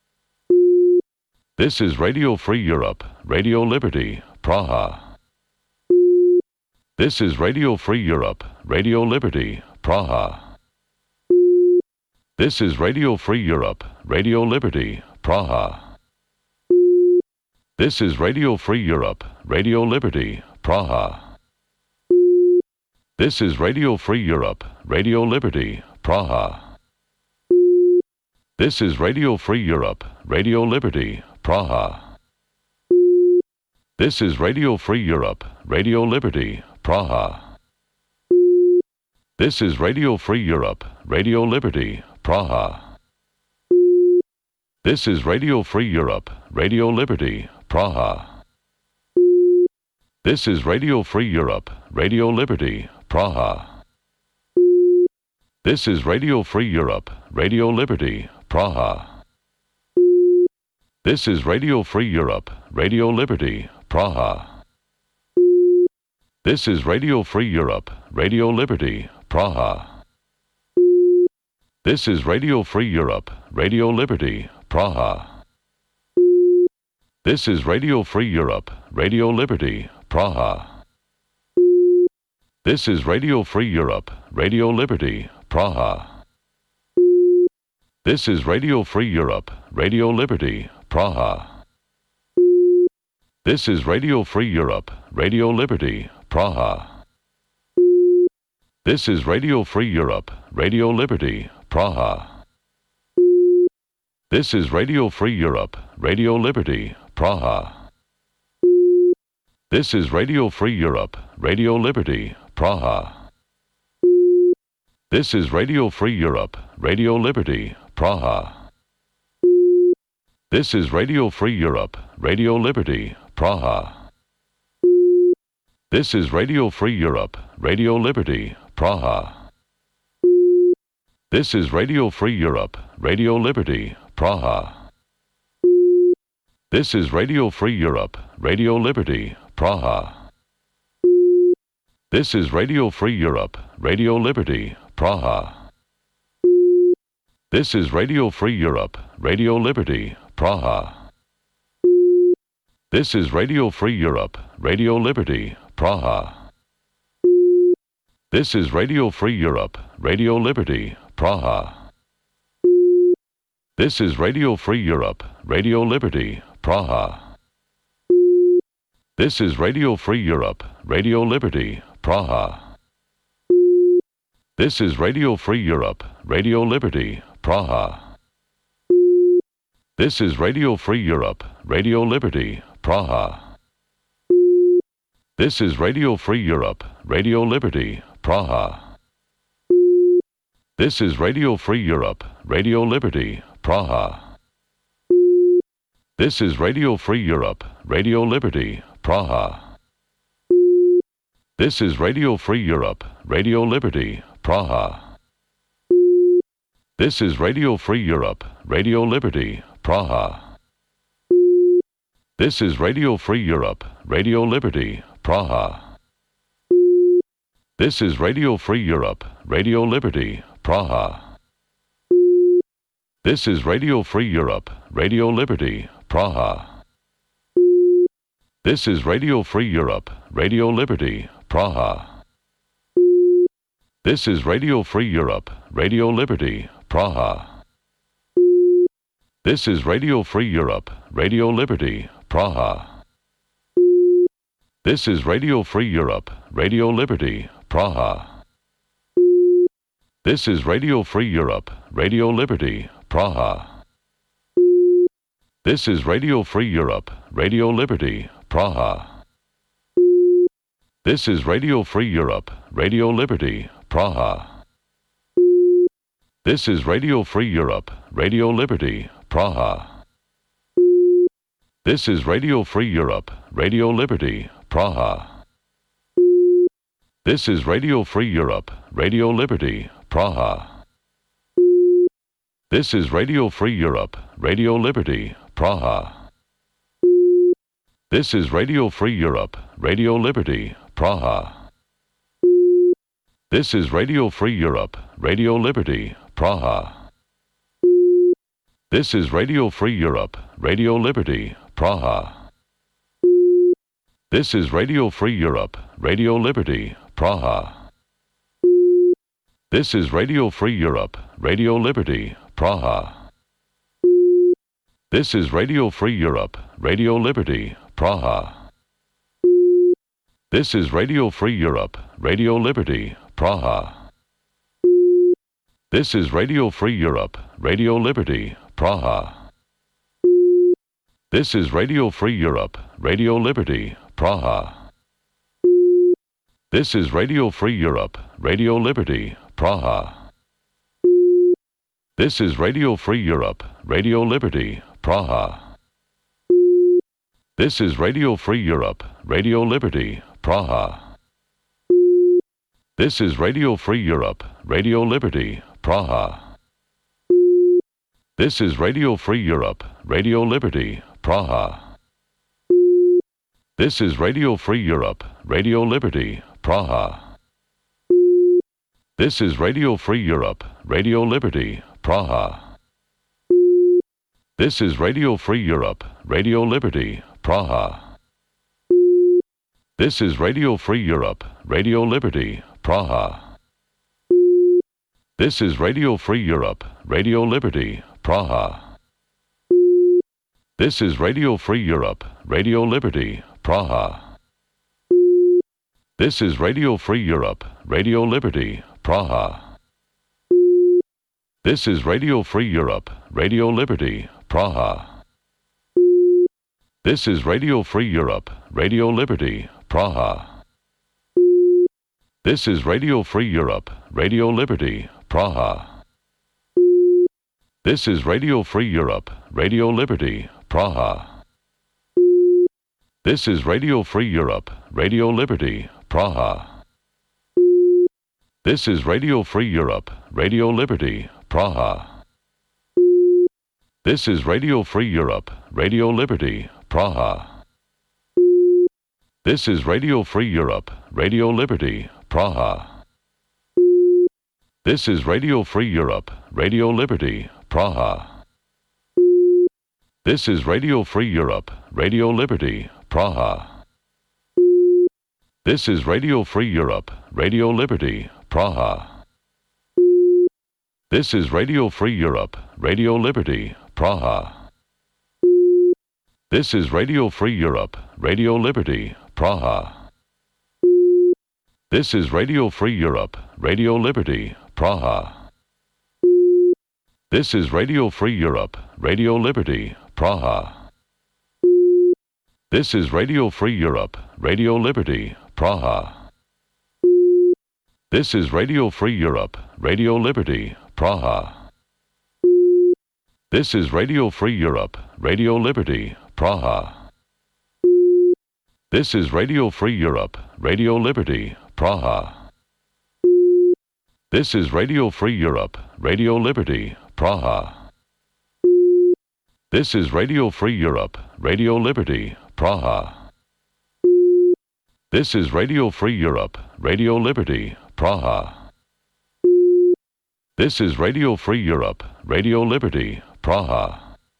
This is Radio Free Europe, Radio Liberty, Praha. This is Radio Free Europe, Radio Liberty, Praha. This is Radio Free Europe, Radio Liberty, Praha. This is Radio Free Europe, Radio Liberty, Praha. This is Radio Free Europe, Radio Liberty, Praha. This is Radio Free Europe, Radio Liberty, Praha. This is Radio Free Europe, Radio Liberty, Praha. This is Radio Free Europe, Radio Liberty, Praha. This is Radio Free Europe, Radio Liberty, Praha. This is Radio Free Europe, Radio Liberty, Praha. This is Radio Free Europe, Radio Liberty, Praha. This is Radio Free Europe, Radio Liberty, Praha. This is Radio Free Europe, Radio Liberty, Praha. This is Radio Free Europe, Radio Liberty, Praha. This is Radio Free Europe, Radio Liberty, Praha. This is Radio Free Europe, Radio Liberty, Praha. This is Radio Free Europe, Radio Liberty, Praha. This is Radio Free Europe, Radio Liberty, Praha. This is Radio Free Europe, Radio Liberty, Praha. This is Radio Free Europe, Radio Liberty, Praha. This is Radio Free Europe, Radio Liberty, Praha. This is Radio Free Europe, Radio Liberty, Praha. This is Radio Free Europe, Radio Liberty, Praha. This is Radio Free Europe, Radio Liberty, Praha. This is Radio Free Europe, Radio Liberty, Praha. This is Radio Free Europe, Radio Liberty, Praha. This is Radio Free Europe, Radio Liberty, Praha. This is Radio Free Europe, Radio Liberty, Praha. This is Radio Free Europe, Radio Liberty, Praha. This is Radio Free Europe, Radio Liberty, Praha. This is Radio Free Europe, Radio Liberty, Praha. This is Radio Free Europe, Radio Liberty, Praha. This is Radio Free Europe, Radio Liberty, Praha. This is Radio Free Europe, Radio Liberty, Praha. This is Radio Free Europe, Radio Liberty, Praha. This is Radio Free Europe, Radio Liberty, Praha. This is Radio Free Europe, Radio Liberty, Praha. This is Radio Free Europe, Radio Liberty, Praha. This is Radio Free Europe, Radio Liberty, Praha. This is Radio Free Europe, Radio Liberty, Praha. This is Radio Free Europe, Radio Liberty, Praha. This is Radio Free Europe, Radio Liberty, Praha. This is Radio Free Europe, Radio Liberty, Praha. This is Radio Free Europe, Radio Liberty, Praha. This is Radio Free Europe, Radio Liberty, Praha. This is Radio Free Europe, Radio Liberty, Praha. This is Radio Free Europe, Radio Liberty, Praha. This is Radio Free Europe, Radio Liberty, Praha. This is Radio Free Europe, Radio Liberty, Praha. This is Radio Free Europe, Radio Liberty, Praha. This is Radio Free Europe, Radio Liberty, Praha. This is Radio Free Europe, Radio Liberty, Praha. This is Radio Free Europe, Radio Liberty, Praha. This is Radio Free Europe, Radio Liberty, Praha. This is Radio Free Europe, Radio Liberty, Praha. This is Radio Free Europe, Radio Liberty, Praha. This is Radio Free Europe, Radio Liberty, Praha. This is Radio Free Europe, Radio Liberty, Praha. This is Radio Free Europe, Radio Liberty, Praha. This is Radio Free Europe, Radio Liberty, Praha. This is Radio Free Europe, Radio Liberty, Praha. This is Radio Free Europe, Radio Liberty, Praha. This is Radio Free Europe, Radio Liberty, Praha. This is Radio Free Europe, Radio Liberty, Praha. This is Radio Free Europe, Radio Liberty, Praha. This is Radio Free Europe, Radio Liberty, Praha. This is Radio Free Europe, Radio Liberty, Praha. This is Radio Free Europe, Radio Liberty, Praha. This is Radio Free Europe, Radio Liberty, Praha. This is Radio Free Europe, Radio Liberty, Praha. This is Radio Free Europe, Radio Liberty, Praha. This is Radio Free Europe, Radio Liberty, Praha. This is Radio Free Europe, Radio Liberty, Praha. This is Radio Free Europe, Radio Liberty, Praha. This is Radio Free Europe, Radio Liberty, Praha. This is Radio Free Europe, Radio Liberty, Praha. This is Radio Free Europe, Radio Liberty, Praha. This is Radio Free Europe, Radio Liberty, Praha. This is Radio Free Europe, Radio Liberty, Praha. This is Radio Free Europe, Radio Liberty, Praha. This is Radio Free Europe, Radio Liberty, Praha. This is Radio Free Europe, Radio Liberty, Praha. This is Radio Free Europe, Radio Liberty, Praha. This is Radio Free Europe, Radio Liberty, Praha. This is Radio Free Europe, Radio Liberty, Praha. This is Radio Free Europe, Radio Liberty, Praha. This is Radio Free Europe, Radio Liberty, Praha. This is Radio Free Europe, Radio Liberty, Praha. This is Radio Free Europe, Radio Liberty, Praha. This is Radio Free Europe, Radio Liberty, Praha. This is Radio Free Europe, Radio Liberty, Praha. This is Radio Free Europe, Radio Liberty, Praha. This is Radio Free Europe, Radio Liberty, Praha. This is Radio Free Europe, Radio Liberty, Praha. This is Radio Free Europe, Radio Liberty, Praha. This is Radio Free Europe, Radio Liberty, Praha. This is Radio Free Europe, Radio Liberty, Praha.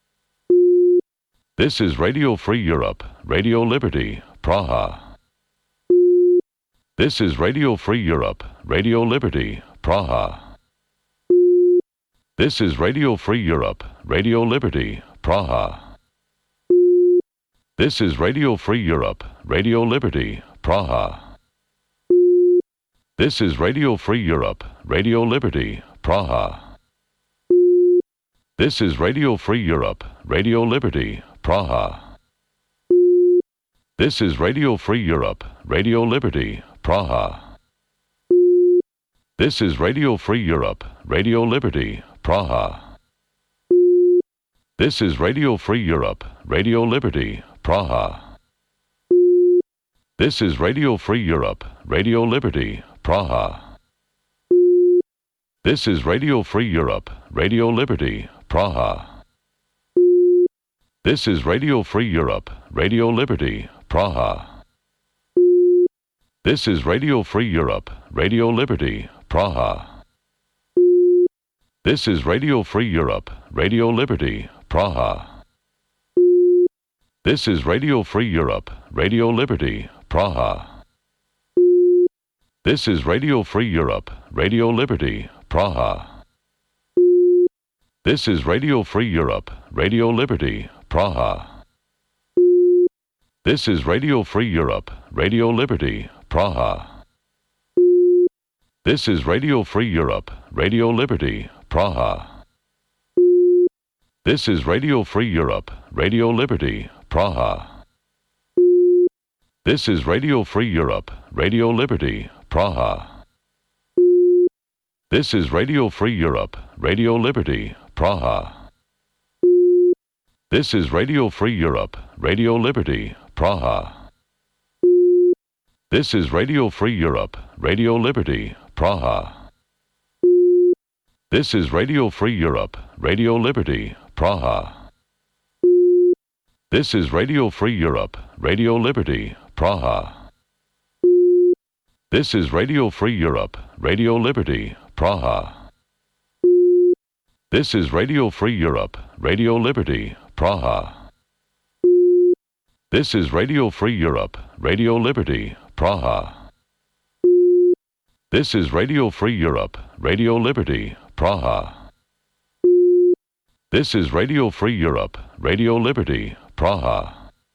This is Radio Free Europe, Radio Liberty, Praha. This is Radio Free Europe, Radio Liberty, Praha. This is Radio Free Europe, Radio Liberty, Praha. This is Radio Free Europe, Radio Liberty, Praha. This is Radio Free Europe, Radio Liberty, Praha. This is Radio Free Europe, Radio Liberty, Praha. This is Radio Free Europe, Radio Liberty, Praha. This is Radio Free Europe, Radio Liberty, Praha. This is Radio Free Europe, Radio Liberty, Praha. This is Radio Free Europe, Radio Liberty, Praha. This is Radio Free Europe, Radio Liberty, Praha. This is Radio Free Europe, Radio Liberty, Praha. This is Radio Free Europe, Radio Liberty, Praha. This is Radio Free Europe, Radio Liberty, Praha. This is Radio Free Europe, Radio Liberty, Praha. This is Radio Free Europe, Radio Liberty, Praha. This is Radio Free Europe, Radio Liberty, Praha. This is Radio Free Europe, Radio Liberty, Praha. This is Radio Free Europe, Radio Liberty, Praha. This is Radio Free Europe, Radio Liberty, Praha. This is Radio Free Europe, Radio Liberty, Praha. This is Radio Free Europe, Radio Liberty, Praha. This is Radio Free Europe, Radio Liberty, Praha. This is Radio Free Europe, Radio Liberty, Praha. This is Radio Free Europe, Radio Liberty, Praha. This is Radio Free Europe, Radio Liberty, Praha. This is Radio Free Europe, Radio Liberty, Praha. This is Radio Free Europe, Radio Liberty, Praha. This is Radio Free Europe, Radio Liberty, Praha. This is Radio Free Europe, Radio Liberty, Praha. This is Radio Free Europe, Radio Liberty, Praha.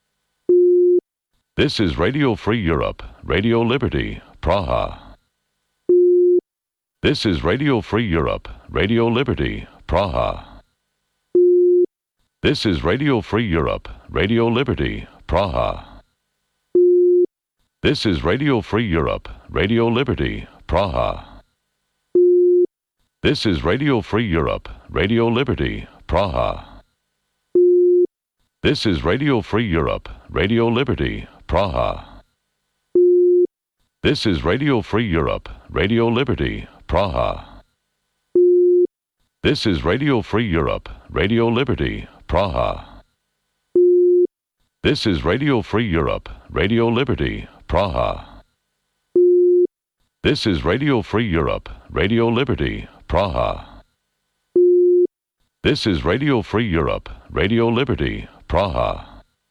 This is Radio Free Europe, Radio Liberty, Praha. This is Radio Free Europe, Radio Liberty, Praha. This is Radio Free Europe, Radio Liberty, Praha. This is Radio Free Europe, Radio Liberty, Praha. This is Radio Free Europe, Radio Liberty, Praha. This is Radio Free Europe, Radio Liberty, Praha. This is Radio Free Europe, Radio Liberty, Praha. This is Radio Free Europe, Radio Liberty, Praha. This is Radio Free Europe, Radio Liberty, Praha. This is Radio Free Europe, Radio Liberty, Praha. This is Radio Free Europe, Radio Liberty, Praha.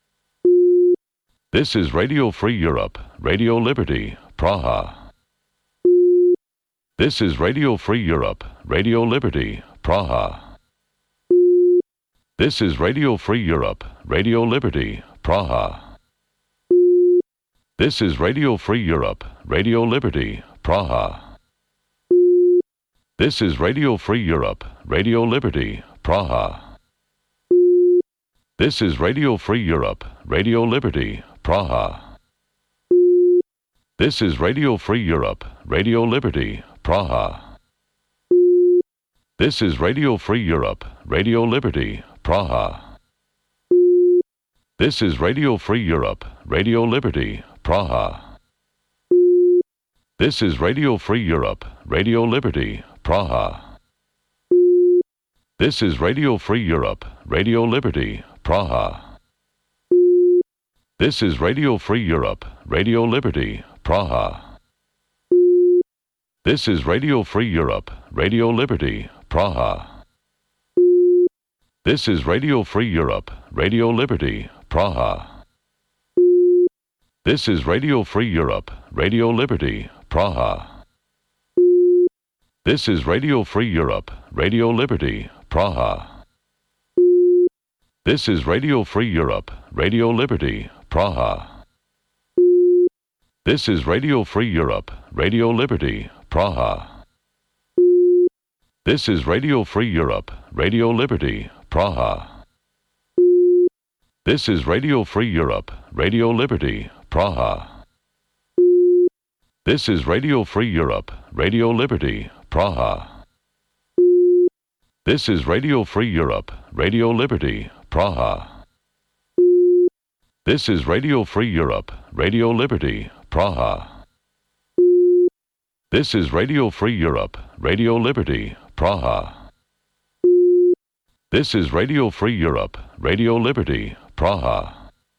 This is Radio Free Europe, Radio Liberty, Praha. This is Radio Free Europe, Radio Liberty, Praha. This is Radio Free Europe, Radio Liberty, Praha. This is Radio Free Europe, Radio Liberty, Praha. This is Radio Free Europe, Radio Liberty, Praha. This is Radio Free Europe, Radio Liberty, Praha. This is Radio Free Europe, Radio Liberty, Praha. This is Radio Free Europe, Radio Liberty, Praha. This is Radio Free Europe, Radio Liberty, Praha. This is Radio Free Europe, Radio Liberty, Praha. This is Radio Free Europe, Radio Liberty, Praha. This is Radio Free Europe, Radio Liberty, Praha. This is Radio Free Europe, Radio Liberty, Praha. This is Radio Free Europe, Radio Liberty, Praha. This is Radio Free Europe, Radio Liberty, Praha. This is Radio Free Europe, Radio Liberty, Praha. This is Radio Free Europe, Radio Liberty, Praha. This is Radio Free Europe, Radio Liberty, Praha. This is Radio Free Europe, Radio Liberty, Praha. This is Radio Free Europe, Radio Liberty, Praha. This is Radio Free Europe, Radio Liberty, Praha. This is Radio Free Europe, Radio Liberty, Praha. This is Radio Free Europe, Radio Liberty, Praha. This is Radio Free Europe, Radio Liberty, Praha. This is Radio Free Europe, Radio Liberty, Praha.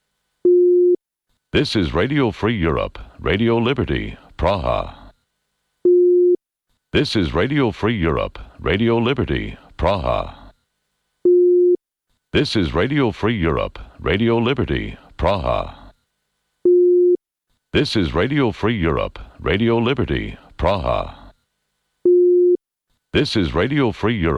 This is Radio Free Europe, Radio Liberty, Praha. This is Radio Free Europe, Radio Liberty, Praha. This is Radio Free Europe, Radio Liberty, Praha. This is Radio Free Europe, Radio Liberty, Praha. This is Radio Free Europe.